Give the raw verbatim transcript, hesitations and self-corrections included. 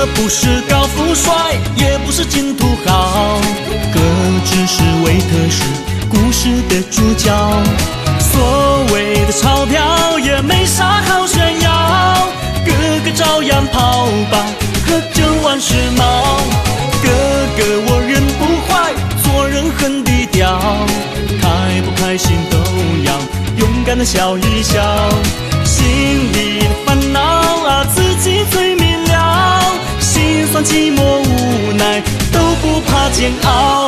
不是高富帅，也不是金土豪，哥只是维特是故事的主角。所谓的钞票也没啥好炫耀，哥哥照样跑吧，喝酒玩时髦。哥哥我人不坏，做人很低调，开不开心都要勇敢的笑一笑。心里的烦恼啊，自己最明了，心酸寂寞无奈都不怕煎熬。